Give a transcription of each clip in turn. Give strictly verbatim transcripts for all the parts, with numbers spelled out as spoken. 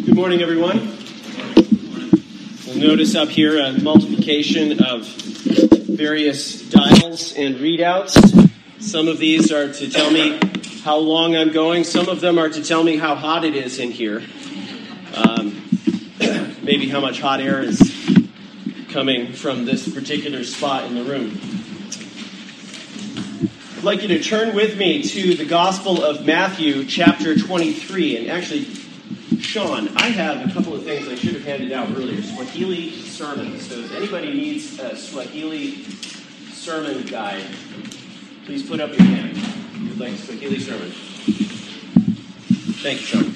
Good morning, everyone. We'll notice up here a multiplication of various dials and readouts. Some of these are to tell me how long I'm going. Some of them are to tell me how hot it is in here. Um, maybe how much hot air is coming from this particular spot in the room. I'd like you to turn with me to the Gospel of Matthew, chapter twenty-tee. And actually, Sean, I have a couple of things I should have handed out earlier. Swahili sermons. So if anybody needs a Swahili sermon guide, please put up your hand if you'd like a Swahili sermon. Thank you, Sean.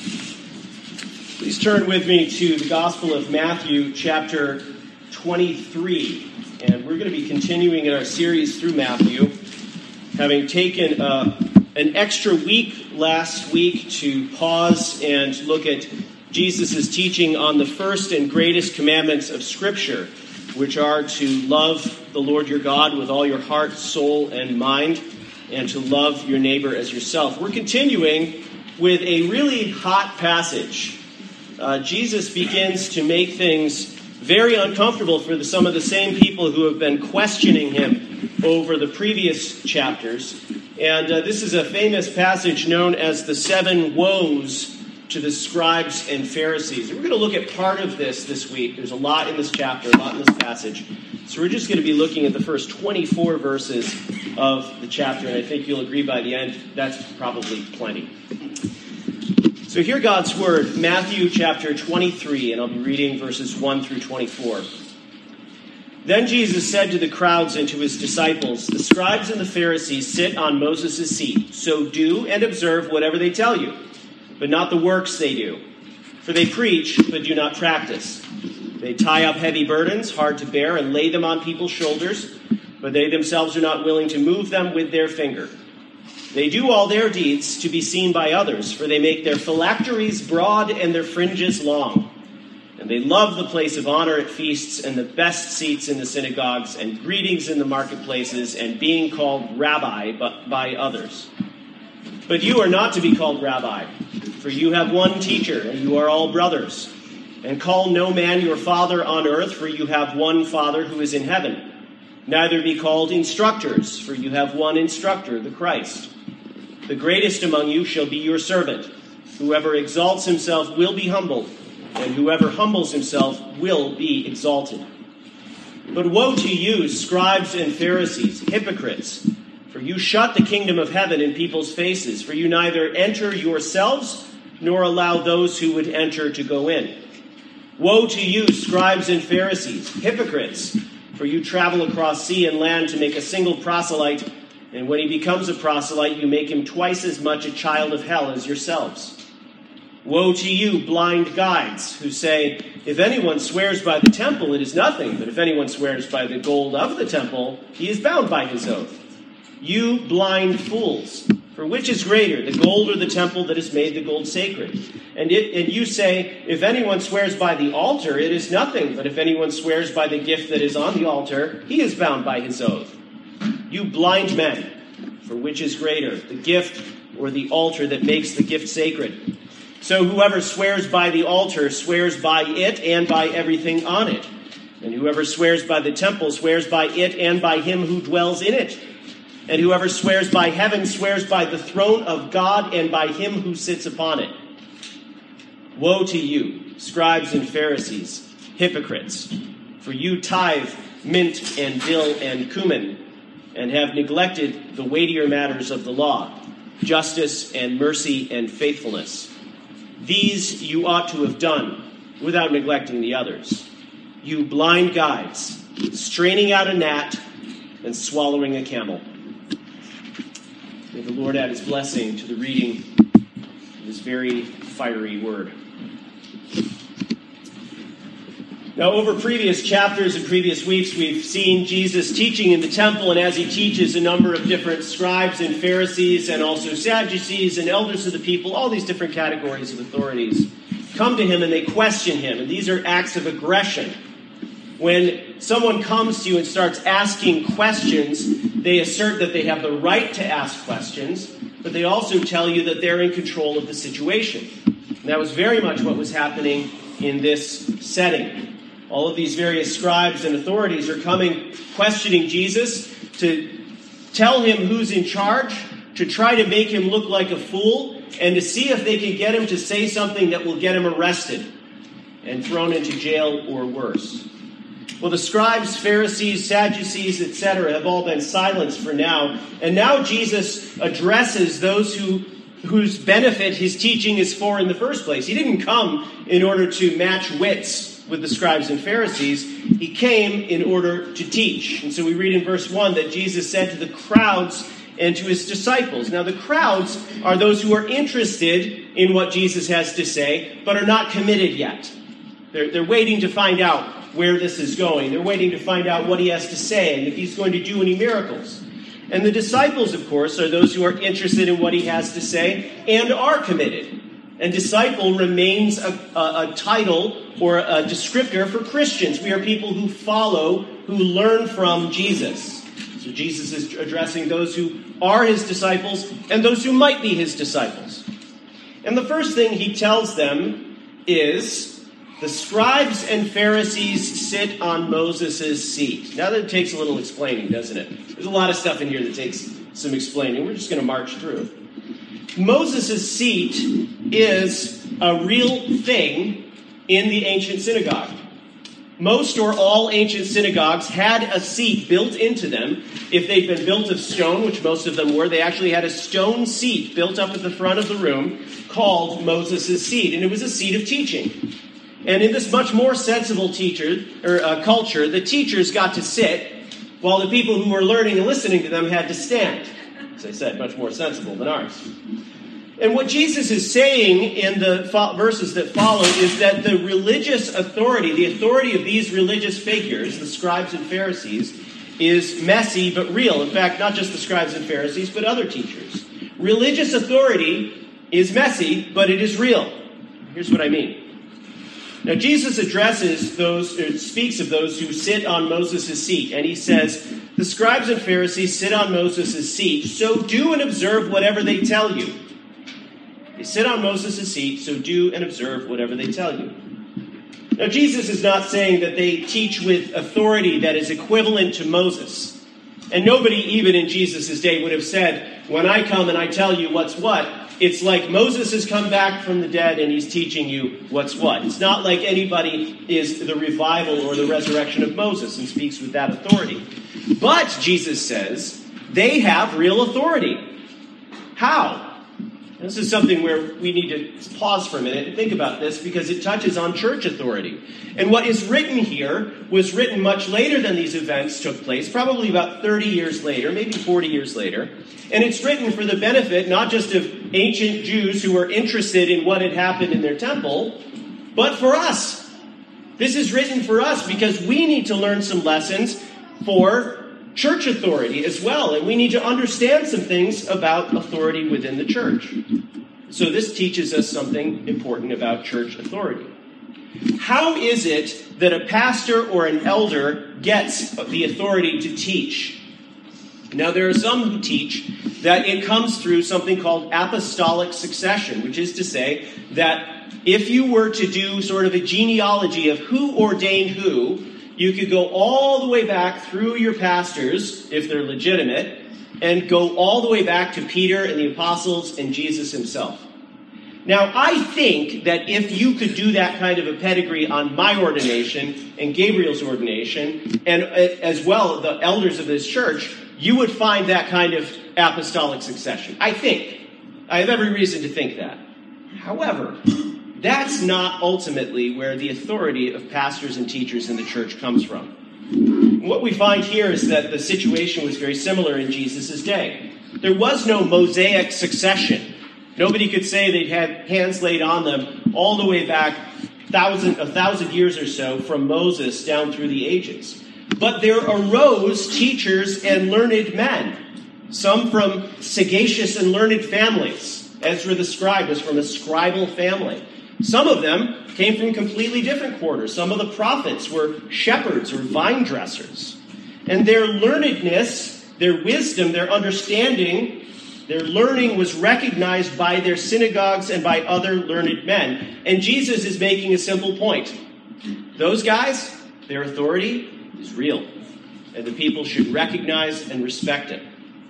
Please turn with me to the Gospel of Matthew, chapter twenty-three. And we're going to be continuing in our series through Matthew, having taken uh, an extra week last week to pause and look at Jesus' teaching on the first and greatest commandments of Scripture, which are to love the Lord your God with all your heart, soul, and mind, and to love your neighbor as yourself. We're continuing with a really hot passage. Uh, Jesus begins to make things very uncomfortable for the, some of the same people who have been questioning him over the previous chapters. And uh, this is a famous passage known as the seven woes to the scribes and Pharisees. We're going to look at part of this this week. There's a lot in this chapter, a lot in this passage. So we're just going to be looking at the first twenty-four verses of the chapter. And I think you'll agree by the end, that's probably plenty. So hear God's word, Matthew chapter twenty-three, and I'll be reading verses one through twenty-four. Then Jesus said to the crowds and to his disciples, "The scribes and the Pharisees sit on Moses' seat, so do and observe whatever they tell you, but not the works they do. For they preach, but do not practice. They tie up heavy burdens, hard to bear, and lay them on people's shoulders, but they themselves are not willing to move them with their finger. They do all their deeds to be seen by others, for they make their phylacteries broad and their fringes long. And they love the place of honor at feasts and the best seats in the synagogues and greetings in the marketplaces and being called rabbi by others. But you are not to be called rabbi, for you have one teacher and you are all brothers. And call no man your father on earth, for you have one Father who is in heaven. Neither be called instructors, for you have one instructor, the Christ. The greatest among you shall be your servant. Whoever exalts himself will be humbled, and whoever humbles himself will be exalted. But woe to you, scribes and Pharisees, hypocrites, for you shut the kingdom of heaven in people's faces, for you neither enter yourselves nor allow those who would enter to go in. Woe to you, scribes and Pharisees, hypocrites, for you travel across sea and land to make a single proselyte, and when he becomes a proselyte, you make him twice as much a child of hell as yourselves. Woe to you, blind guides, who say, if anyone swears by the temple, it is nothing, but if anyone swears by the gold of the temple, he is bound by his oath. You blind fools, for which is greater, the gold or the temple that has made the gold sacred? And, it, and you say, if anyone swears by the altar, it is nothing, but if anyone swears by the gift that is on the altar, he is bound by his oath. You blind men, for which is greater, the gift or the altar that makes the gift sacred? So whoever swears by the altar swears by it and by everything on it. And whoever swears by the temple swears by it and by him who dwells in it. And whoever swears by heaven swears by the throne of God and by him who sits upon it. Woe to you, scribes and Pharisees, hypocrites, for you tithe mint and dill and cumin, and have neglected the weightier matters of the law, justice and mercy and faithfulness. These you ought to have done without neglecting the others. You blind guides, straining out a gnat and swallowing a camel. May the Lord add his blessing to the reading of his very fiery word. Now, over previous chapters and previous weeks, we've seen Jesus teaching in the temple, and as he teaches, a number of different scribes and Pharisees and also Sadducees and elders of the people, all these different categories of authorities, come to him and they question him. And these are acts of aggression. When someone comes to you and starts asking questions, they assert that they have the right to ask questions, but they also tell you that they're in control of the situation. And that was very much what was happening in this setting. All of these various scribes and authorities are coming, questioning Jesus to tell him who's in charge, to try to make him look like a fool, and to see if they can get him to say something that will get him arrested and thrown into jail or worse. Well, the scribes, Pharisees, Sadducees, et cetera have all been silenced for now. And now Jesus addresses those who whose benefit his teaching is for in the first place. He didn't come in order to match wits with the scribes and Pharisees. He came in order to teach. And so we read in verse one that Jesus said to the crowds and to his disciples. Now, the crowds are those who are interested in what Jesus has to say, but are not committed yet. They're, they're waiting to find out where this is going. They're waiting to find out what he has to say and if he's going to do any miracles. And the disciples, of course, are those who are interested in what he has to say and are committed. And disciple remains a, a, a title or a descriptor for Christians. We are people who follow, who learn from Jesus. So Jesus is addressing those who are his disciples and those who might be his disciples. And the first thing he tells them is, the scribes and Pharisees sit on Moses' seat. Now that takes a little explaining, doesn't it? There's a lot of stuff in here that takes some explaining. We're just going to march through. Moses' seat is a real thing in the ancient synagogue. Most or all ancient synagogues had a seat built into them. If they'd been built of stone, which most of them were, they actually had a stone seat built up at the front of the room called Moses' seat. And it was a seat of teaching. And in this much more sensible teacher or uh, culture, the teachers got to sit, while the people who were learning and listening to them had to stand. As I said, much more sensible than ours. And what Jesus is saying in the fo- verses that follow is that the religious authority, the authority of these religious figures, the scribes and Pharisees, is messy but real. In fact, not just the scribes and Pharisees, but other teachers. Religious authority is messy, but it is real. Here's what I mean. Now, Jesus addresses those, or speaks of those who sit on Moses' seat, and he says, the scribes and Pharisees sit on Moses' seat, so do and observe whatever they tell you. They sit on Moses' seat, so do and observe whatever they tell you. Now, Jesus is not saying that they teach with authority that is equivalent to Moses. And nobody, even in Jesus' day, would have said, when I come and I tell you what's what, it's like Moses has come back from the dead and he's teaching you what's what. It's not like anybody is the revival or the resurrection of Moses and speaks with that authority. But, Jesus says, they have real authority. How? This is something where we need to pause for a minute and think about this because it touches on church authority. And what is written here was written much later than these events took place, probably about thirty years later, maybe forty years later. And it's written for the benefit not just of ancient Jews who were interested in what had happened in their temple, but for us. This is written for us because we need to learn some lessons for church authority as well, and we need to understand some things about authority within the church. So this teaches us something important about church authority. How is it that a pastor or an elder gets the authority to teach? Now, there are some who teach that it comes through something called apostolic succession, which is to say that if you were to do sort of a genealogy of who ordained who, you could go all the way back through your pastors, if they're legitimate, and go all the way back to Peter and the apostles and Jesus himself. Now, I think that if you could do that kind of a pedigree on my ordination and Gabriel's ordination, and as well the elders of this church, you would find that kind of apostolic succession. I think. I have every reason to think that. However, that's not ultimately where the authority of pastors and teachers in the church comes from. What we find here is that the situation was very similar in Jesus' day. There was no Mosaic succession. Nobody could say they'd had hands laid on them all the way back thousand, a thousand years or so from Moses down through the ages. But there arose teachers and learned men, some from sagacious and learned families. Ezra the scribe was from a scribal family. Some of them came from completely different quarters. Some of the prophets were shepherds or vine dressers. And their learnedness, their wisdom, their understanding Their learning was recognized by their synagogues and by other learned men. And Jesus is making a simple point. Those guys, their authority is real. And the people should recognize and respect it.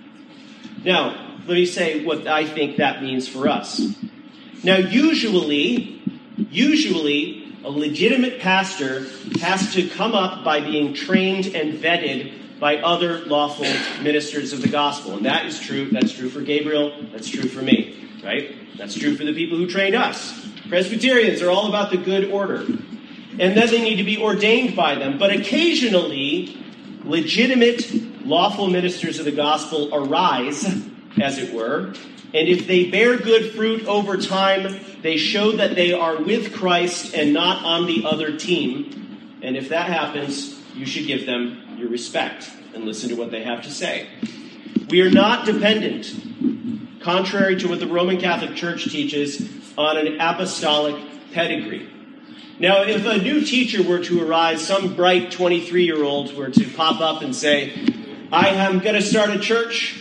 Now, let me say what I think that means for us. Now, usually, usually, a legitimate pastor has to come up by being trained and vetted by other lawful ministers of the gospel. And that is true. That's true for Gabriel. That's true for me, right? That's true for the people who trained us. Presbyterians are all about the good order. And then they need to be ordained by them. But occasionally, legitimate lawful ministers of the gospel arise, as it were. And if they bear good fruit over time, they show that they are with Christ and not on the other team. And if that happens, you should give them your respect and listen to what they have to say. We are not dependent, contrary to what the Roman Catholic Church teaches, on an apostolic pedigree. Now, if a new teacher were to arise, some bright twenty-three-year-old were to pop up and say, I am going to start a church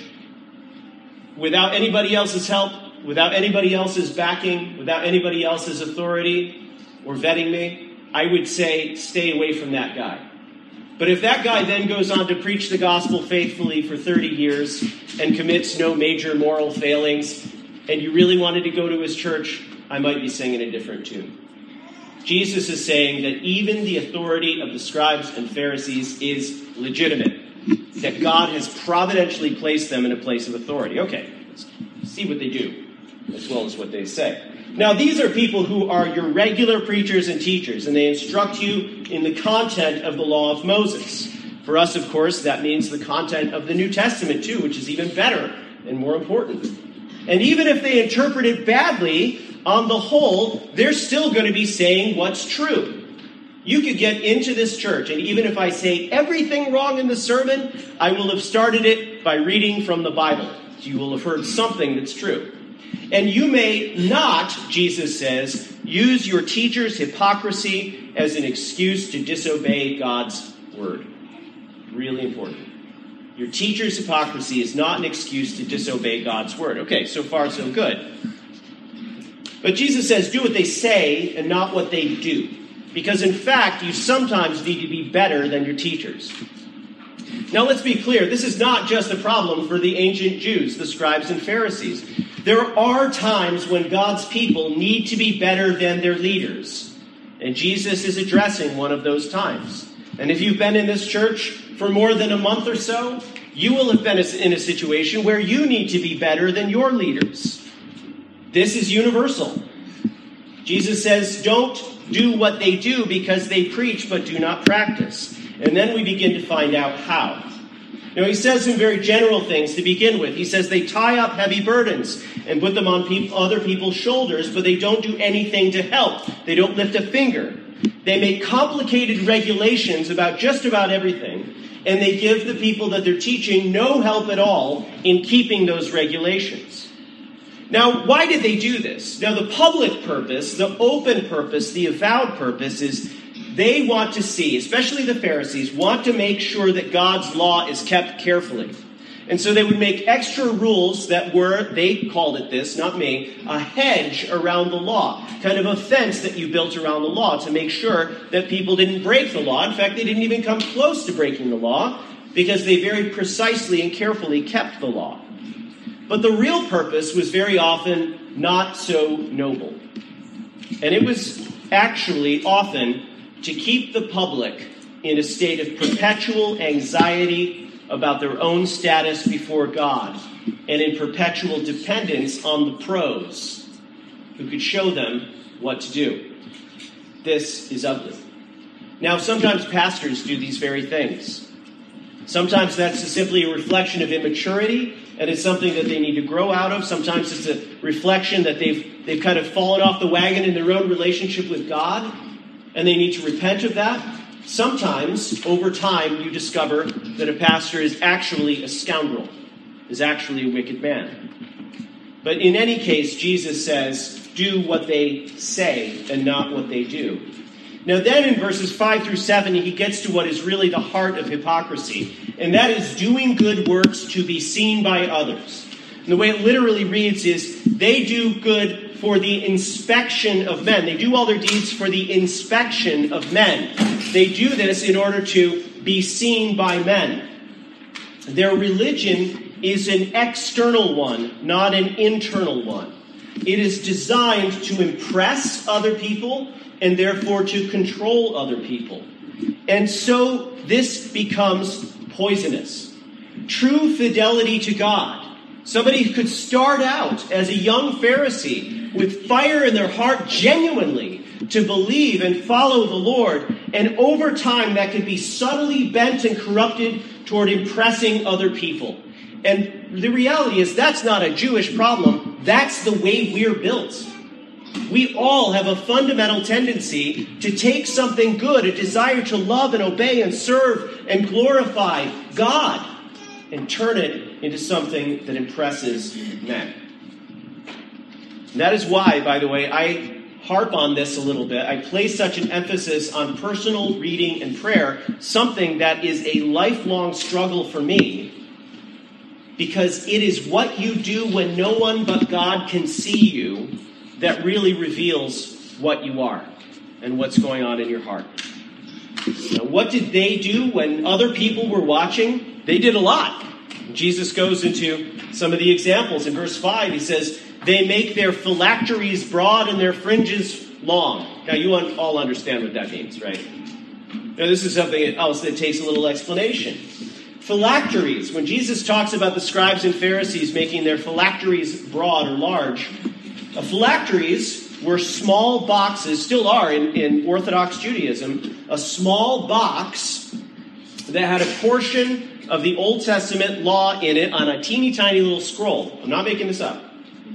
without anybody else's help, without anybody else's backing, without anybody else's authority or vetting me, I would say stay away from that guy. But if that guy then goes on to preach the gospel faithfully for thirty years and commits no major moral failings, and you really wanted to go to his church, I might be singing a different tune. Jesus is saying that even the authority of the scribes and Pharisees is legitimate, that God has providentially placed them in a place of authority. Okay, let's see what they do, as well as what they say. Now, these are people who are your regular preachers and teachers, and they instruct you in the content of the law of Moses. For us, of course, that means the content of the New Testament, too, which is even better and more important. And even if they interpret it badly, on the whole, they're still going to be saying what's true. You could get into this church, and even if I say everything wrong in the sermon, I will have started it by reading from the Bible. So you will have heard something that's true. And you may not, Jesus says, use your teacher's hypocrisy as an excuse to disobey God's word. Really important. Your teacher's hypocrisy is not an excuse to disobey God's word. Okay, so far so good. But Jesus says, do what they say and not what they do. Because in fact, you sometimes need to be better than your teachers. Now let's be clear, this is not just a problem for the ancient Jews, the scribes and Pharisees. There are times when God's people need to be better than their leaders. And Jesus is addressing one of those times. And if you've been in this church for more than a month or so, you will have been in a situation where you need to be better than your leaders. This is universal. Jesus says, don't do what they do because they preach but do not practice. And then we begin to find out how. Now, he says some very general things to begin with. He says they tie up heavy burdens and put them on people, other people's shoulders, but they don't do anything to help. They don't lift a finger. They make complicated regulations about just about everything, and they give the people that they're teaching no help at all in keeping those regulations. Now, why did they do this? Now, the public purpose, the open purpose, the avowed purpose is they want to see, especially the Pharisees, want to make sure that God's law is kept carefully. And so they would make extra rules that were, they called it this, not me, a hedge around the law. Kind of a fence that you built around the law to make sure that people didn't break the law. In fact, they didn't even come close to breaking the law because they very precisely and carefully kept the law. But the real purpose was very often not so noble. And it was actually often to keep the public in a state of perpetual anxiety about their own status before God and in perpetual dependence on the pros who could show them what to do. This is ugly. Now, sometimes pastors do these very things. Sometimes that's simply a reflection of immaturity, and it's something that they need to grow out of. Sometimes it's a reflection that they've they've kind of fallen off the wagon in their own relationship with God, and they need to repent of that. Sometimes, over time, you discover that a pastor is actually a scoundrel, is actually a wicked man. But in any case, Jesus says, do what they say and not what they do. Now then in verses five through seven, he gets to what is really the heart of hypocrisy, and that is doing good works to be seen by others. And the way it literally reads is, they do good for the inspection of men. They do all their deeds for the inspection of men. They do this in order to be seen by men. Their religion is an external one, not an internal one. It is designed to impress other people and therefore to control other people. And so this becomes poisonous. True fidelity to God. Somebody who could start out as a young Pharisee with fire in their heart genuinely to believe and follow the Lord, and over time that could be subtly bent and corrupted toward impressing other people. And the reality is that's not a Jewish problem. That's the way we're built. We all have a fundamental tendency to take something good, a desire to love and obey and serve and glorify God, and turn it into something that impresses men. And that is why, by the way, I harp on this a little bit. I place such an emphasis on personal reading and prayer, something that is a lifelong struggle for me, because it is what you do when no one but God can see you that really reveals what you are and what's going on in your heart. Now, what did they do when other people were watching? They did a lot. Jesus goes into some of the examples. In verse five, he says, they make their phylacteries broad and their fringes long. Now, you all understand what that means, right? Now, this is something else that takes a little explanation. Phylacteries, when Jesus talks about the scribes and Pharisees making their phylacteries broad or large, uh, phylacteries were small boxes, still are in, in Orthodox Judaism, a small box that had a portion of the Old Testament law in it on a teeny tiny little scroll. I'm not making this up.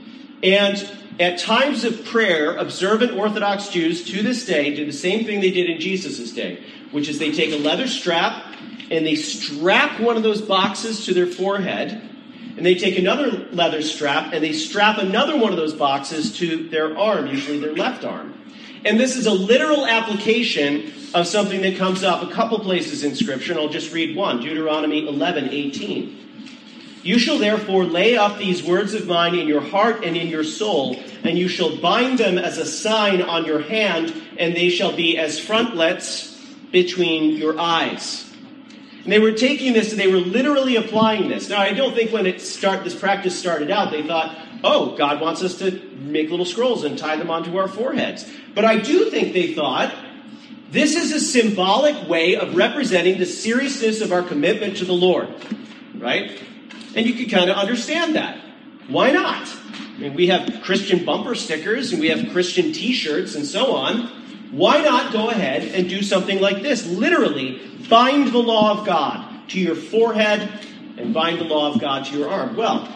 And at times of prayer, observant Orthodox Jews to this day do the same thing they did in Jesus' day, which is they take a leather strap and they strap one of those boxes to their forehead, and they take another leather strap and they strap another one of those boxes to their arm, usually their left arm. And this is a literal application of something that comes up a couple places in Scripture, and I'll just read one, Deuteronomy eleven eighteen. You shall therefore lay up these words of mine in your heart and in your soul, and you shall bind them as a sign on your hand, and they shall be as frontlets between your eyes. And they were taking this, and they were literally applying this. Now, I don't think when it start this practice started out, they thought, oh, God wants us to make little scrolls and tie them onto our foreheads. But I do think they thought, this is a symbolic way of representing the seriousness of our commitment to the Lord, right? And you can kind of understand that. Why not? I mean, we have Christian bumper stickers and we have Christian t-shirts and so on. Why not go ahead and do something like this? Literally, bind the law of God to your forehead and bind the law of God to your arm. Well,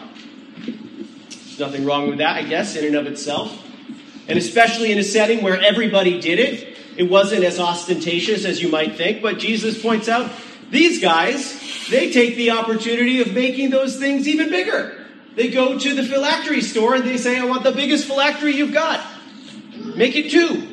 there's nothing wrong with that, I guess, in and of itself. And especially in a setting where everybody did it, it wasn't as ostentatious as you might think. But Jesus points out, these guys, they take the opportunity of making those things even bigger. They go to the phylactery store and they say, I want the biggest phylactery you've got. Make it two.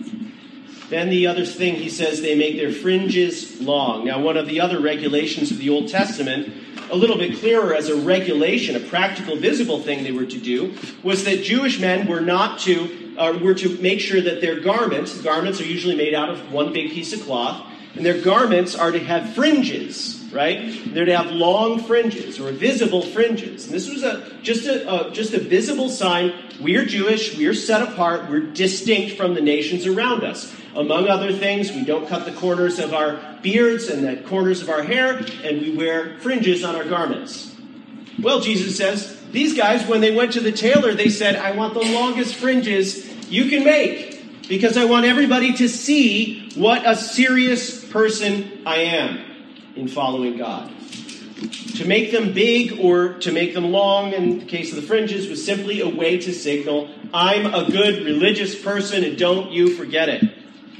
Then the other thing, he says, they make their fringes long. Now, one of the other regulations of the Old Testament, a little bit clearer as a regulation, a practical, visible thing they were to do, was that Jewish men were not to, uh, were to make sure that their garments, garments are usually made out of one big piece of cloth, and their garments are to have fringes, right? They're to have long fringes or visible fringes. And this was a just a, a just a visible sign. We're Jewish. We're set apart. We're distinct from the nations around us. Among other things, we don't cut the corners of our beards and the corners of our hair, and we wear fringes on our garments. Well, Jesus says, these guys, when they went to the tailor, they said, I want the longest fringes you can make, because I want everybody to see what a serious person I am in following God. To make them big or to make them long, in the case of the fringes, was simply a way to signal, I'm a good religious person and don't you forget it.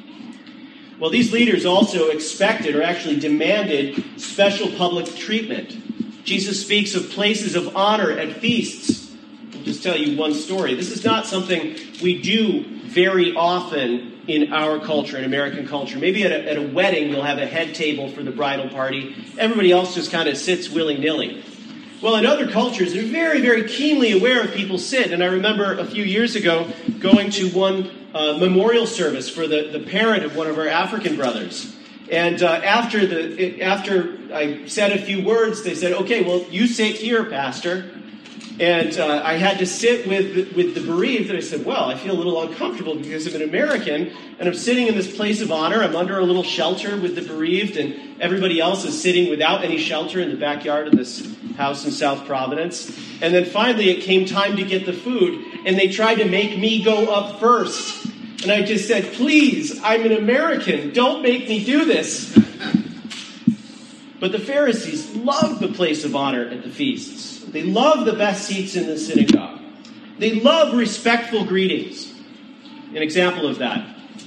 Well, these leaders also expected or actually demanded special public treatment. Jesus speaks of places of honor at feasts. I'll just tell you one story. This is not something we do very often in our culture, in American culture. Maybe at a, at a wedding, you'll have a head table for the bridal party. Everybody else just kind of sits willy-nilly. Well, in other cultures, they're very, very keenly aware of people's sin. And I remember a few years ago going to one uh, memorial service for the, the parent of one of our African brothers. And uh, after the after I said a few words, they said, "Okay, well, you sit here, Pastor." And uh, I had to sit with with the bereaved, and I said, well, I feel a little uncomfortable because I'm an American, and I'm sitting in this place of honor. I'm under a little shelter with the bereaved, and everybody else is sitting without any shelter in the backyard of this house in South Providence. And then finally it came time to get the food, and they tried to make me go up first. And I just said, please, I'm an American. Don't make me do this. But the Pharisees loved the place of honor at the feasts. They love the best seats in the synagogue. They love respectful greetings. An example of that.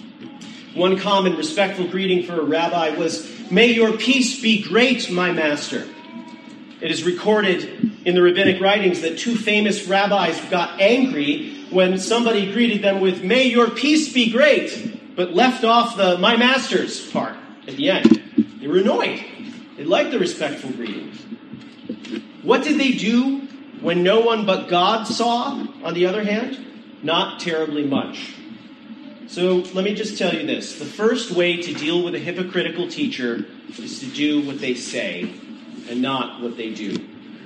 One common respectful greeting for a rabbi was, "May your peace be great, my master." It is recorded in the rabbinic writings that two famous rabbis got angry when somebody greeted them with, "May your peace be great," but left off the "my master's" part at the end. They were annoyed. They liked the respectful greetings. What did they do when no one but God saw, on the other hand? Not terribly much. So let me just tell you this. The first way to deal with a hypocritical teacher is to do what they say and not what they do.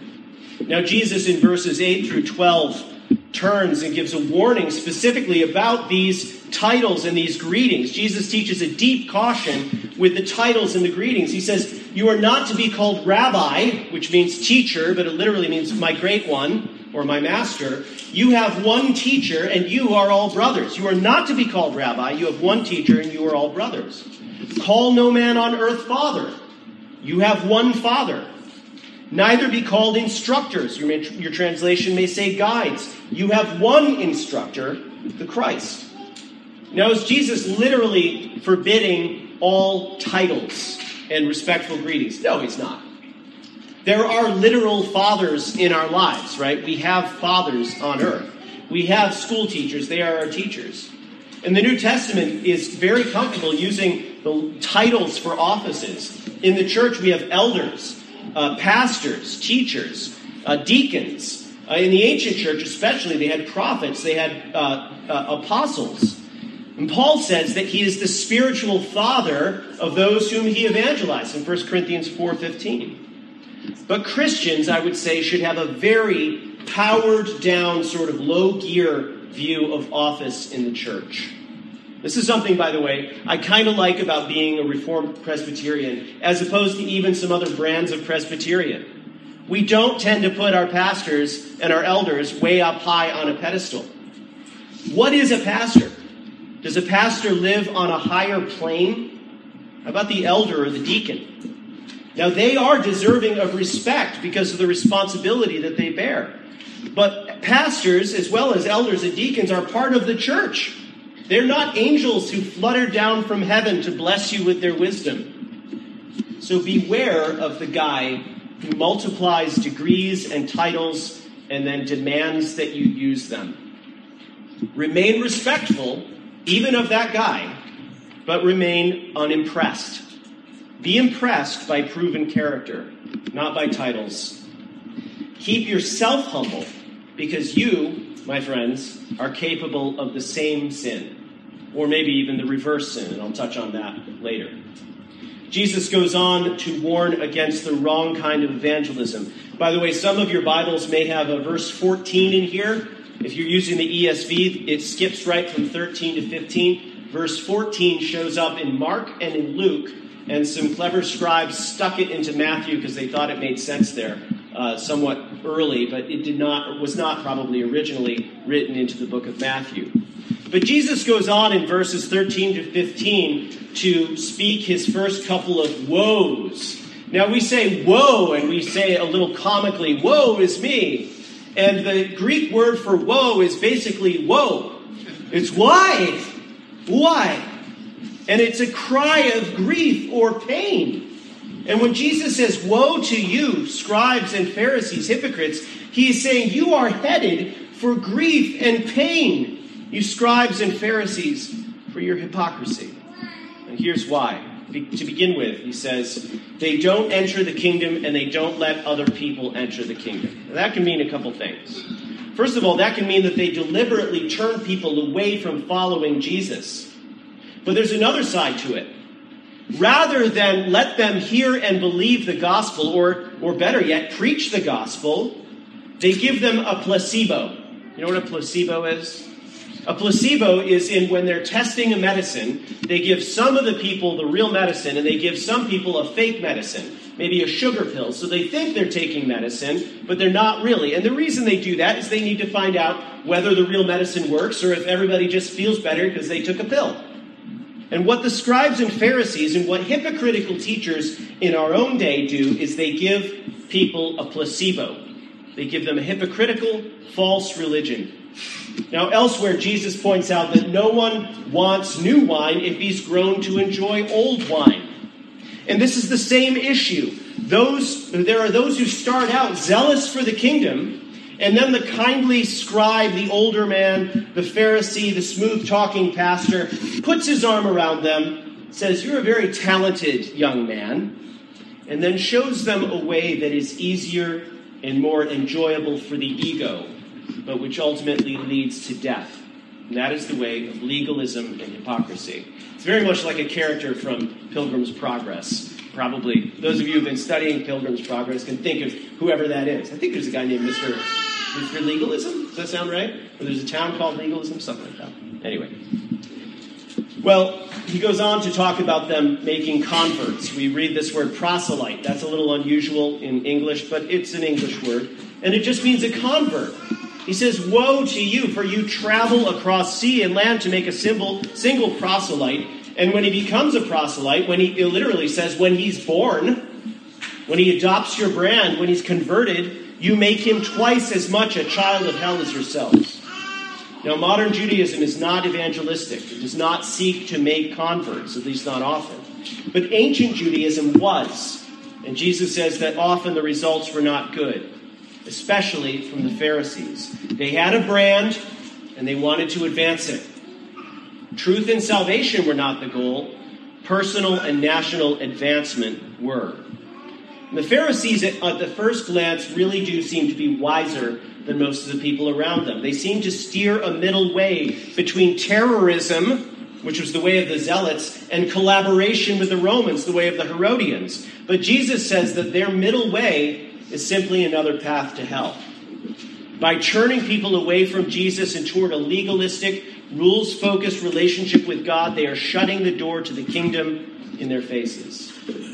Now Jesus in verses eight through twelve turns and gives a warning specifically about these titles and these greetings. Jesus teaches a deep caution with the titles and the greetings. He says, you are not to be called rabbi, which means teacher, but it literally means my great one or my master. You have one teacher and you are all brothers. You are not to be called rabbi. You have one teacher and you are all brothers. Call no man on earth father. You have one father. Neither be called instructors. Your, your translation may say guides. You have one instructor, the Christ. Now, is Jesus literally forbidding all titles and respectful greetings? No, he's not. There are literal fathers in our lives, right? We have fathers on earth. We have school teachers. They are our teachers. And the New Testament is very comfortable using the titles for offices. In the church, we have elders. Uh, pastors, teachers, uh, deacons. Uh, in the ancient church especially, they had prophets, they had uh, uh, apostles. And Paul says that he is the spiritual father of those whom he evangelized in First Corinthians four fifteen. But Christians, I would say, should have a very powered down, sort of low gear view of office in the church. This is something, by the way, I kind of like about being a Reformed Presbyterian, as opposed to even some other brands of Presbyterian. We don't tend to put our pastors and our elders way up high on a pedestal. What is a pastor? Does a pastor live on a higher plane? How about the elder or the deacon? Now, they are deserving of respect because of the responsibility that they bear. But pastors, as well as elders and deacons, are part of the church. They're not angels who flutter down from heaven to bless you with their wisdom. So beware of the guy who multiplies degrees and titles and then demands that you use them. Remain respectful, even of that guy, but remain unimpressed. Be impressed by proven character, not by titles. Keep yourself humble, because you, my friends, are capable of the same sin. Or maybe even the reverse sin, and I'll touch on that later. Jesus goes on to warn against the wrong kind of evangelism. By the way, some of your Bibles may have a verse fourteen in here. If you're using the E S V, it skips right from thirteen to fifteen. Verse fourteen shows up in Mark and in Luke, and some clever scribes stuck it into Matthew because they thought it made sense there uh, somewhat early, but it did not, was not probably originally written into the book of Matthew. But Jesus goes on in verses thirteen to fifteen to speak his first couple of woes. Now we say woe, and we say a little comically, woe is me. And the Greek word for woe is basically woe. It's why? Why? And it's a cry of grief or pain. And when Jesus says, woe to you, scribes and Pharisees, hypocrites, he is saying you are headed for grief and pain, you scribes and Pharisees, for your hypocrisy. And here's why. to begin with, he says, they don't enter the kingdom and they don't let other people enter the kingdom. Now, that can mean a couple things. First of all, that can mean that they deliberately turn people away from following Jesus. But there's another side to it. Rather than let them hear and believe the gospel, or, or better yet, preach the gospel, they give them a placebo. You know what a placebo is? A placebo is in when they're testing a medicine, they give some of the people the real medicine and they give some people a fake medicine, maybe a sugar pill. So they think they're taking medicine, but they're not really. And the reason they do that is they need to find out whether the real medicine works or if everybody just feels better because they took a pill. And what the scribes and Pharisees and what hypocritical teachers in our own day do is they give people a placebo. They give them a hypocritical, false religion. Now, elsewhere, Jesus points out that no one wants new wine if he's grown to enjoy old wine. And this is the same issue. Those, there are those who start out zealous for the kingdom, and then the kindly scribe, the older man, the Pharisee, the smooth-talking pastor, puts his arm around them, says, "You're a very talented young man," and then shows them a way that is easier and more enjoyable for the ego, but which ultimately leads to death. And that is the way of legalism and hypocrisy. It's very much like a character from Pilgrim's Progress. Probably those of you who have been studying Pilgrim's Progress can think of whoever that is. I think there's a guy named Mister Mister Legalism. Does that sound right? Or there's a town called Legalism, something like that. Anyway. Well, he goes on to talk about them making converts. We read this word proselyte. That's a little unusual in English, but it's an English word. And it just means a convert. He says, "Woe to you, for you travel across sea and land to make a single, single proselyte. And when he becomes a proselyte, when he, it literally says when he's born, when he adopts your brand, when he's converted, you make him twice as much a child of hell as yourselves." Now, modern Judaism is not evangelistic. It does not seek to make converts, at least not often. But ancient Judaism was. And Jesus says that often the results were not good, especially from the Pharisees. They had a brand, and they wanted to advance it. Truth and salvation were not the goal. Personal and national advancement were. And the Pharisees, at the first glance, really do seem to be wiser than most of the people around them. They seem to steer a middle way between terrorism, which was the way of the Zealots, and collaboration with the Romans, the way of the Herodians. But Jesus says that their middle way is simply another path to hell. By turning people away from Jesus and toward a legalistic, rules-focused relationship with God, they are shutting the door to the kingdom in their faces.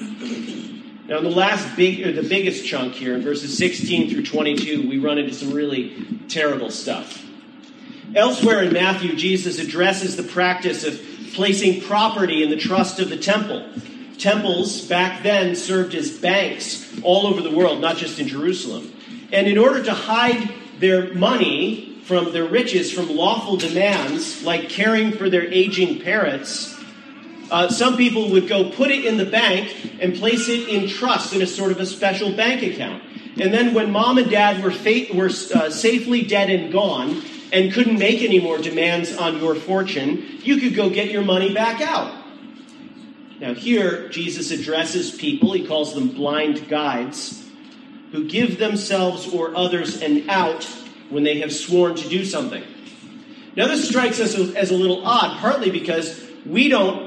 Now, in the last big, or the biggest chunk here, in verses sixteen through twenty-two, we run into some really terrible stuff. Elsewhere in Matthew, Jesus addresses the practice of placing property in the trust of the temple. Temples back then served as banks all over the world, not just in Jerusalem. And in order to hide their money from their riches from lawful demands, like caring for their aging parents, Uh, some people would go put it in the bank and place it in trust in a sort of a special bank account. And then when mom and dad were, fa- were uh, safely dead and gone and couldn't make any more demands on your fortune, you could go get your money back out. Now here, Jesus addresses people, he calls them blind guides, who give themselves or others an out when they have sworn to do something. Now this strikes us as a little odd, partly because we don't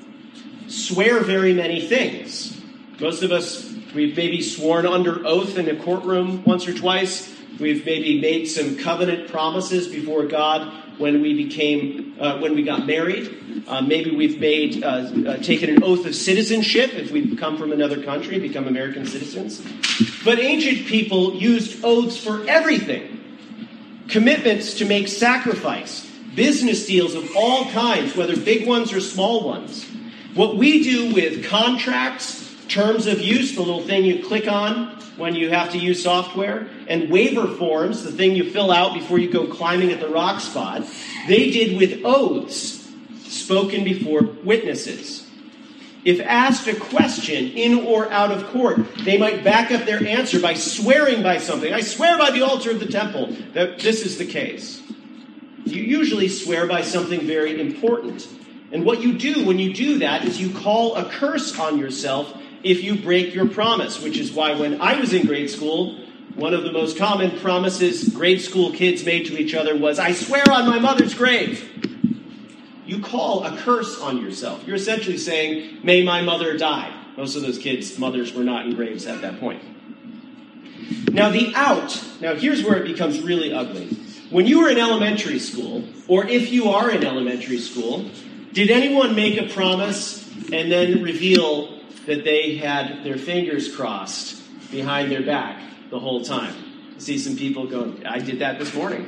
swear very many things. Most of us, we've maybe sworn under oath in a courtroom once or twice. We've maybe made some covenant promises before God when we became, uh, when we got married. Uh, maybe we've made, uh, uh, taken an oath of citizenship if we've come from another country, become American citizens. But ancient people used oaths for everything. Commitments to make sacrifice, business deals of all kinds, whether big ones or small ones. What we do with contracts, terms of use, the little thing you click on when you have to use software, and waiver forms, the thing you fill out before you go climbing at the rock spot, they did with oaths spoken before witnesses. If asked a question in or out of court, they might back up their answer by swearing by something. I swear by the altar of the temple that this is the case. You usually swear by something very important. And what you do when you do that is you call a curse on yourself if you break your promise, which is why when I was in grade school, one of the most common promises grade school kids made to each other was, "I swear on my mother's grave." You call a curse on yourself. You're essentially saying, "May my mother die." Most of those kids' mothers were not in graves at that point. Now the out, now here's where it becomes really ugly. When you were in elementary school, or if you are in elementary school, did anyone make a promise and then reveal that they had their fingers crossed behind their back the whole time? I see some people going, "I did that this morning."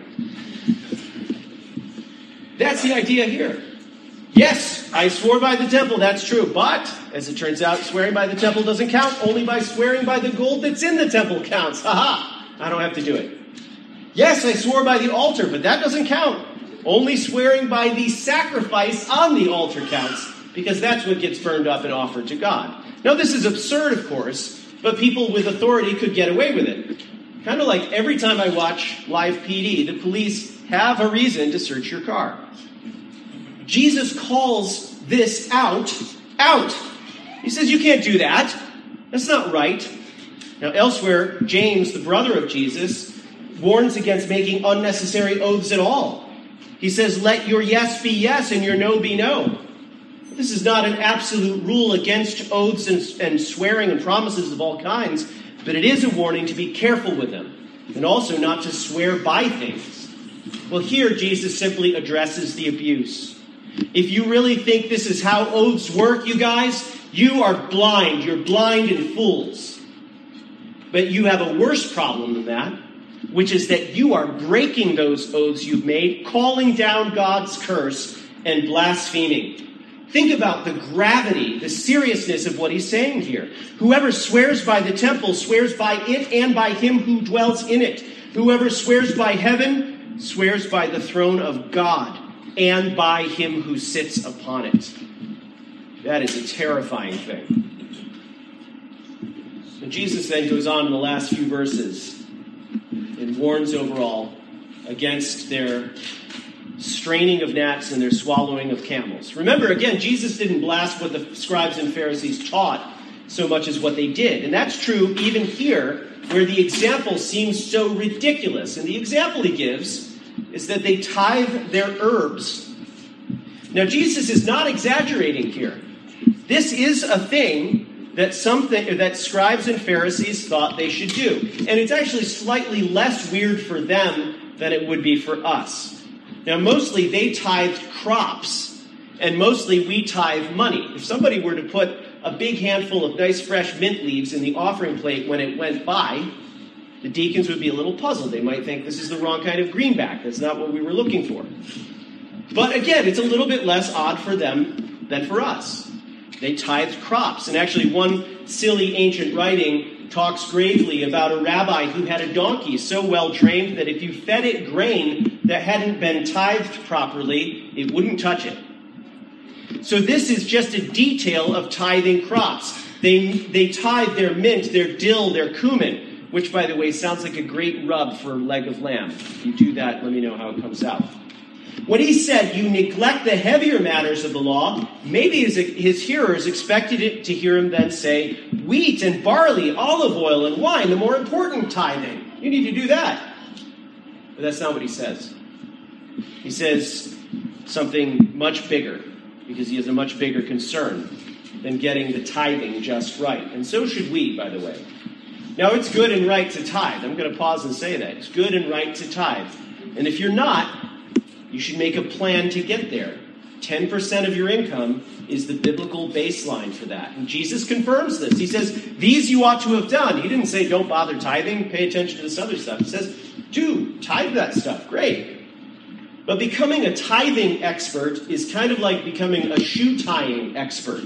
That's the idea here. Yes, I swore by the temple, that's true. But, as it turns out, swearing by the temple doesn't count. Only by swearing by the gold that's in the temple counts. Ha-ha! I don't have to do it. Yes, I swore by the altar, but that doesn't count. Only swearing by the sacrifice on the altar counts, because that's what gets burned up and offered to God. Now, this is absurd, of course, but people with authority could get away with it. Kind of like every time I watch Live P D, the police have a reason to search your car. Jesus calls this out, out. He says, you can't do that. That's not right. Now, elsewhere, James, the brother of Jesus, warns against making unnecessary oaths at all. He says, let your yes be yes and your no be no. This is not an absolute rule against oaths and, and swearing and promises of all kinds, but it is a warning to be careful with them, and also not to swear by things. Well, here Jesus simply addresses the abuse. If you really think this is how oaths work, you guys, you are blind. You're blind and fools. But you have a worse problem than that, which is that you are breaking those oaths you've made, calling down God's curse, and blaspheming. Think about the gravity, the seriousness of what he's saying here. Whoever swears by the temple swears by it and by him who dwells in it. Whoever swears by heaven swears by the throne of God and by him who sits upon it. That is a terrifying thing. And Jesus then goes on in the last few verses and warns overall against their straining of gnats and their swallowing of camels. Remember, again, Jesus didn't blast what the scribes and Pharisees taught so much as what they did. And that's true even here, where the example seems so ridiculous. And the example he gives is that they tithe their herbs. Now, Jesus is not exaggerating here. This is a thing that something that scribes and Pharisees thought they should do. And it's actually slightly less weird for them than it would be for us. Now, mostly they tithed crops, and mostly we tithe money. If somebody were to put a big handful of nice fresh mint leaves in the offering plate when it went by, the deacons would be a little puzzled. They might think this is the wrong kind of greenback. That's not what we were looking for. But again, it's a little bit less odd for them than for us. They tithed crops. And actually, one silly ancient writing talks gravely about a rabbi who had a donkey so well trained that if you fed it grain that hadn't been tithed properly, it wouldn't touch it. So this is just a detail of tithing crops. They, they tithe their mint, their dill, their cumin, which, by the way, sounds like a great rub for leg of lamb. If you do that, let me know how it comes out. When he said, you neglect the heavier matters of the law, maybe his, his hearers expected it to hear him then say, wheat and barley, olive oil and wine, the more important tithing. You need to do that. But that's not what he says. He says something much bigger, because he has a much bigger concern than getting the tithing just right. And so should we, by the way. Now, it's good and right to tithe. I'm going to pause and say that. It's good and right to tithe. And if you're not, you should make a plan to get there. ten percent of your income is the biblical baseline for that. And Jesus confirms this. He says, these you ought to have done. He didn't say, don't bother tithing, pay attention to this other stuff. He says, do, tithe that stuff. Great. But becoming a tithing expert is kind of like becoming a shoe tying expert.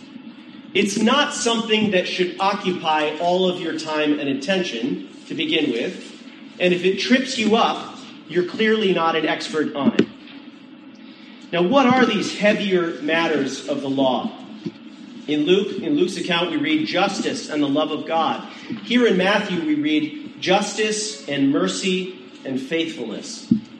It's not something that should occupy all of your time and attention to begin with. And if it trips you up, you're clearly not an expert on it. Now, what are these heavier matters of the law? In Luke, in Luke's account, we read justice and the love of God. Here in Matthew, we read justice and mercy and faithfulness.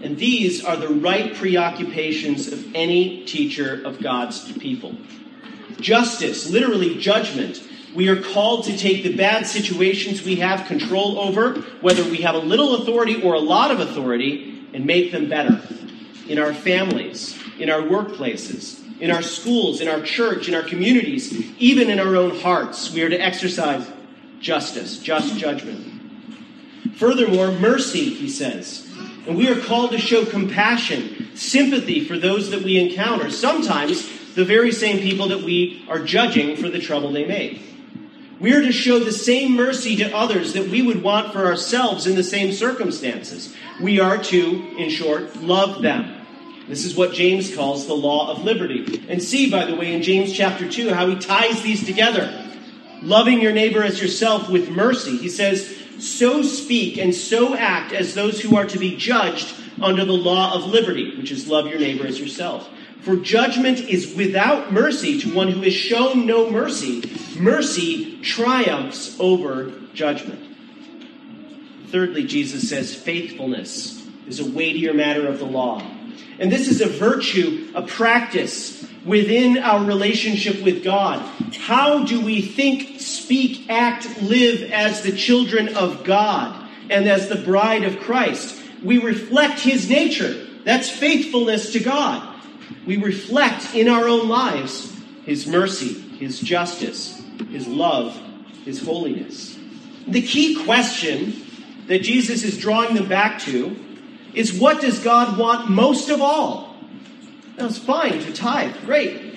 And these are the right preoccupations of any teacher of God's people. Justice, literally judgment. We are called to take the bad situations we have control over, whether we have a little authority or a lot of authority, and make them better. In our families, in our workplaces, in our schools, in our church, in our communities, even in our own hearts, we are to exercise justice, just judgment. Furthermore, mercy, he says. And we are called to show compassion, sympathy for those that we encounter. Sometimes the very same people that we are judging for the trouble they made. We are to show the same mercy to others that we would want for ourselves in the same circumstances. We are to, in short, love them. This is what James calls the law of liberty. And see, by the way, in James chapter two, how he ties these together. Loving your neighbor as yourself with mercy. He says, so speak and so act as those who are to be judged under the law of liberty, which is love your neighbor as yourself. For judgment is without mercy to one who has shown no mercy. Mercy triumphs over judgment. Thirdly, Jesus says faithfulness is a weightier matter of the law. And this is a virtue, a practice within our relationship with God. How do we think, speak, act, live as the children of God and as the bride of Christ? We reflect his nature. That's faithfulness to God. We reflect in our own lives his mercy, his justice, his love, his holiness. The key question that Jesus is drawing them back to is, what does God want most of all? Now, it's fine to tithe. Great.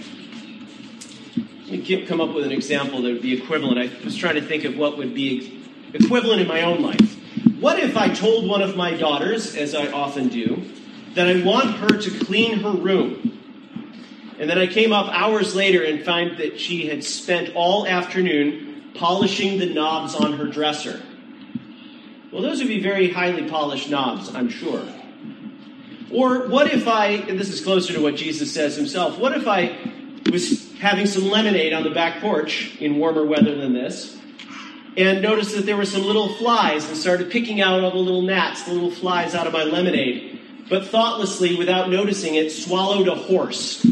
Let me come up with an example that would be equivalent. I was trying to think of what would be equivalent in my own life. What if I told one of my daughters, as I often do, that I want her to clean her room, and then I came up hours later and found that she had spent all afternoon polishing the knobs on her dresser? Well, those would be very highly polished knobs, I'm sure. Or what if I, and this is closer to what Jesus says himself, what if I was having some lemonade on the back porch in warmer weather than this, and noticed that there were some little flies and started picking out all the little gnats, the little flies out of my lemonade, but thoughtlessly, without noticing it, swallowed a horse?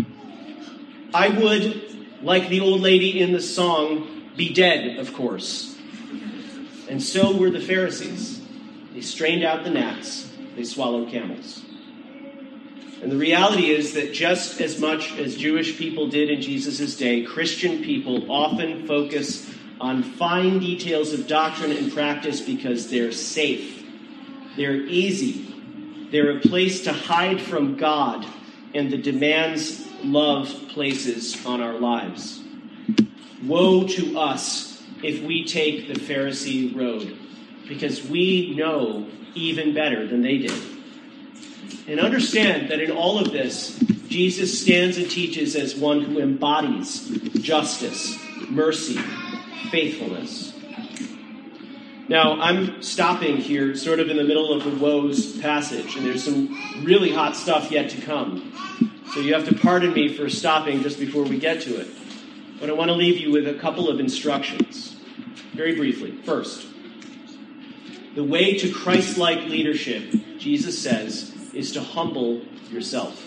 I would, like the old lady in the song, be dead, of course. And so were the Pharisees. They strained out the gnats. They swallowed camels. And the reality is that just as much as Jewish people did in Jesus' day, Christian people often focus on fine details of doctrine and practice because they're safe. They're easy. They're a place to hide from God and the demands love places on our lives. Woe to us if we take the Pharisee road, because we know even better than they did. And understand that in all of this, Jesus stands and teaches as one who embodies justice, mercy, faithfulness. Now, I'm stopping here sort of in the middle of the woes passage, and there's some really hot stuff yet to come. So you have to pardon me for stopping just before we get to it. But I want to leave you with a couple of instructions, very briefly. First, the way to Christ-like leadership, Jesus says, is to humble yourself.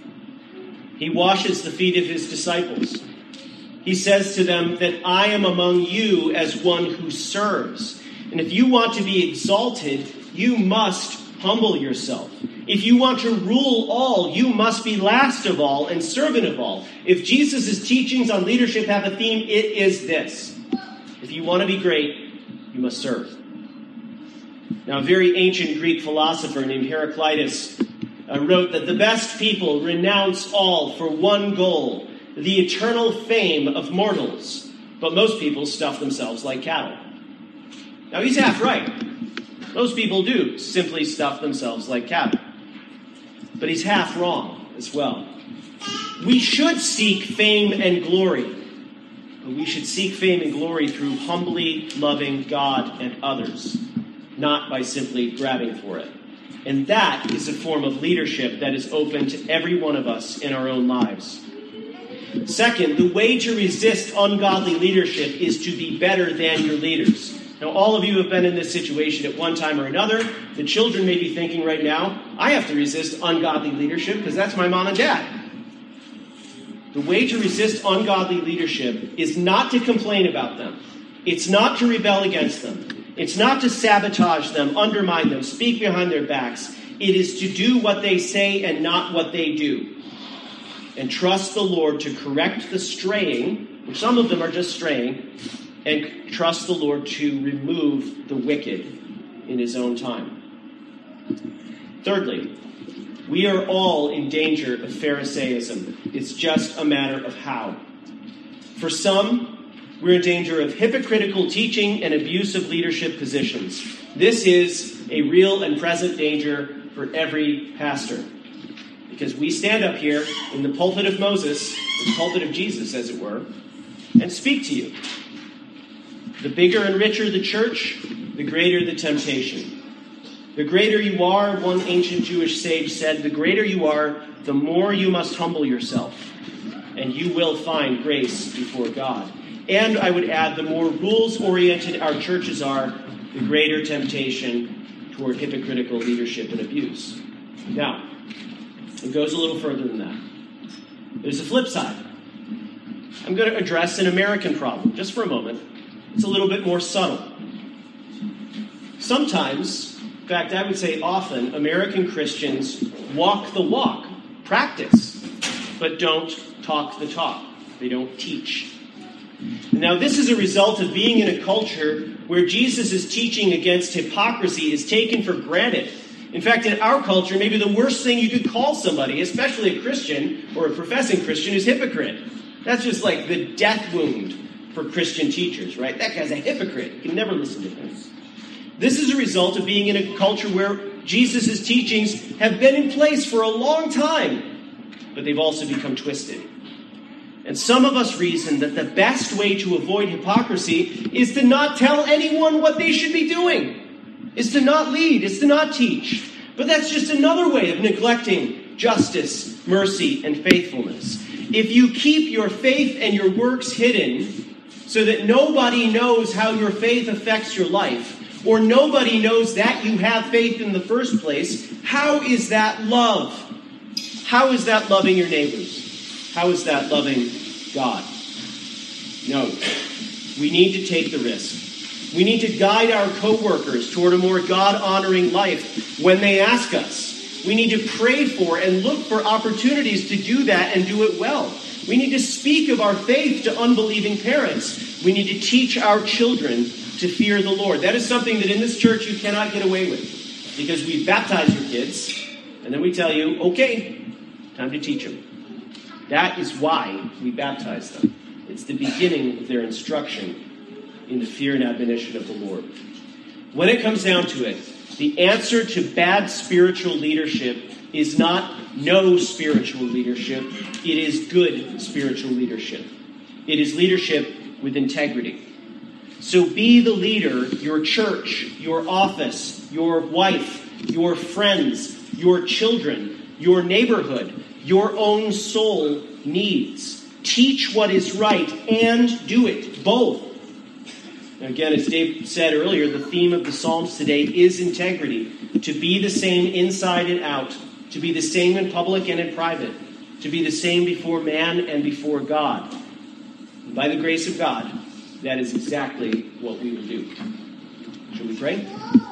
He washes the feet of his disciples. He says to them that I am among you as one who serves. And if you want to be exalted, you must humble yourself. If you want to rule all, you must be last of all and servant of all. If Jesus' teachings on leadership have a theme, it is this. If you want to be great, you must serve. Now, a very ancient Greek philosopher named Heraclitus uh, wrote that the best people renounce all for one goal, the eternal fame of mortals. But most people stuff themselves like cattle. Now, he's half right. Most people do simply stuff themselves like cattle. But he's half wrong as well. We should seek fame and glory, but we should seek fame and glory through humbly loving God and others, not by simply grabbing for it. And that is a form of leadership that is open to every one of us in our own lives. Second, the way to resist ungodly leadership is to be better than your leaders. Now, all of you have been in this situation at one time or another. The children may be thinking right now, I have to resist ungodly leadership because that's my mom and dad. The way to resist ungodly leadership is not to complain about them. It's not to rebel against them. It's not to sabotage them, undermine them, speak behind their backs. It is to do what they say and not what they do. And trust the Lord to correct the straying, which some of them are just straying, and trust the Lord to remove the wicked in his own time. Thirdly, we are all in danger of Pharisaism. It's just a matter of how. For some, we're in danger of hypocritical teaching and abuse of leadership positions. This is a real and present danger for every pastor. Because we stand up here in the pulpit of Moses, the pulpit of Jesus, as it were, and speak to you. The bigger and richer the church, the greater the temptation. The greater you are, one ancient Jewish sage said, the greater you are, the more you must humble yourself, and you will find grace before God. And I would add, the more rules-oriented our churches are, the greater temptation toward hypocritical leadership and abuse. Now, it goes a little further than that. There's a flip side. I'm going to address an American problem, just for a moment. It's a little bit more subtle. Sometimes, in fact, I would say often, American Christians walk the walk, practice, but don't talk the talk. They don't teach. Now, this is a result of being in a culture where Jesus' teaching against hypocrisy is taken for granted. In fact, in our culture, maybe the worst thing you could call somebody, especially a Christian or a professing Christian, is hypocrite. That's just like the death wound for Christian teachers, right? That guy's a hypocrite. You can never listen to him. This is a result of being in a culture where Jesus' teachings have been in place for a long time, but they've also become twisted. And some of us reason that the best way to avoid hypocrisy is to not tell anyone what they should be doing, is to not lead, is to not teach. But that's just another way of neglecting justice, mercy, and faithfulness. If you keep your faith and your works hidden so that nobody knows how your faith affects your life, or nobody knows that you have faith in the first place, how is that love? How is that loving your neighbors? How is that loving God? No. We need to take the risk. We need to guide our co-workers toward a more God-honoring life when they ask us. We need to pray for and look for opportunities to do that and do it well. We need to speak of our faith to unbelieving parents. We need to teach our children to fear the Lord. That is something that in this church you cannot get away with, because we baptize your kids and then we tell you, okay, time to teach them. That is why we baptize them. It's the beginning of their instruction in the fear and admonition of the Lord. When it comes down to it, the answer to bad spiritual leadership is not no spiritual leadership. It is good spiritual leadership. It is leadership with integrity. So be the leader your church, your office, your wife, your friends, your children, your neighborhood, your own soul needs. Teach what is right and do it, both. And again, as Dave said earlier, the theme of the Psalms today is integrity. To be the same inside and out. To be the same in public and in private. To be the same before man and before God. And by the grace of God, that is exactly what we will do. Shall we pray?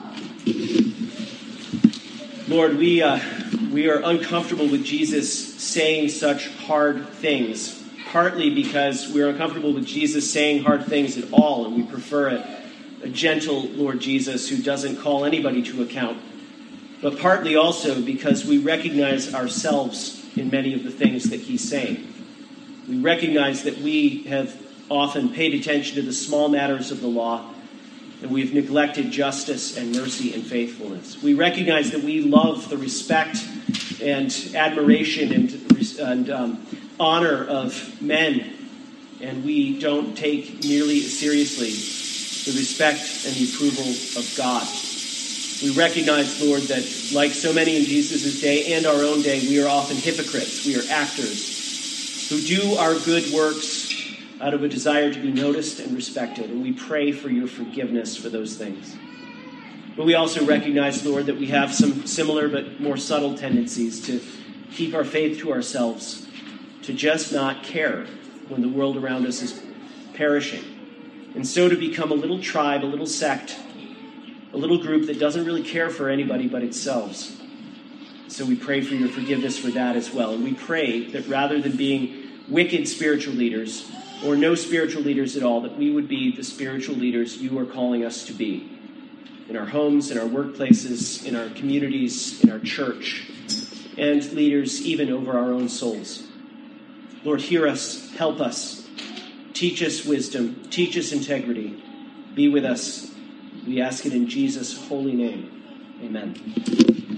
Lord, we uh, we are uncomfortable with Jesus saying such hard things, partly because we're uncomfortable with Jesus saying hard things at all, and we prefer a, a gentle Lord Jesus who doesn't call anybody to account, but partly also because we recognize ourselves in many of the things that he's saying. We recognize that we have often paid attention to the small matters of the law, and we've neglected justice and mercy and faithfulness. We recognize that we love the respect and admiration and, and um, honor of men, and we don't take nearly as seriously the respect and the approval of God. We recognize, Lord, that like so many in Jesus' day and our own day, we are often hypocrites. We are actors who do our good works out of a desire to be noticed and respected. And we pray for your forgiveness for those things. But we also recognize, Lord, that we have some similar but more subtle tendencies to keep our faith to ourselves, to just not care when the world around us is perishing. And so to become a little tribe, a little sect, a little group that doesn't really care for anybody but itself. So we pray for your forgiveness for that as well. And we pray that rather than being wicked spiritual leaders, or no spiritual leaders at all, that we would be the spiritual leaders you are calling us to be. In our homes, in our workplaces, in our communities, in our church, and leaders even over our own souls. Lord, hear us, help us, teach us wisdom, teach us integrity. Be with us. We ask it in Jesus' holy name. Amen.